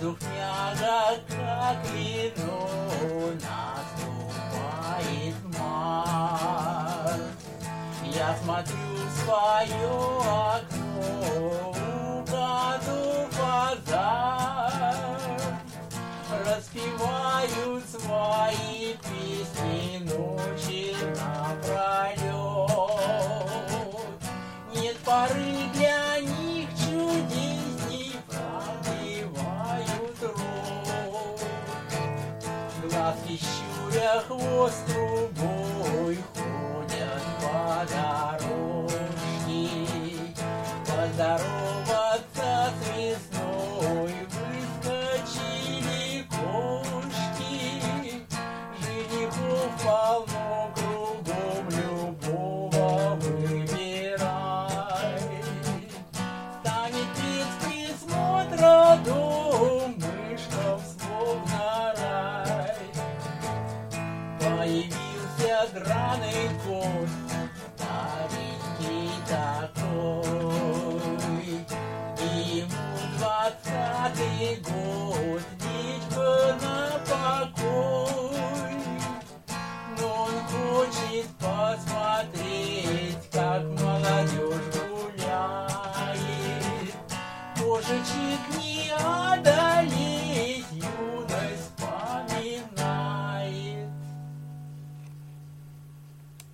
Воздух мягок, как вино, наступает март. Я смотрю в свое окно, укажу фазан. Распевают свои песни ночи напролет. Нет поры для них чудесней, пробивают рот. Глазки щуря, хвост трубой, ходят по дорожке. Поздороваться с весной выскочили кошки. Женихов полно кругом, любого выбирай. Станет без присмотра дом, мышкам словно рай. Появился драный кот, старенький такой, ему 20-й год.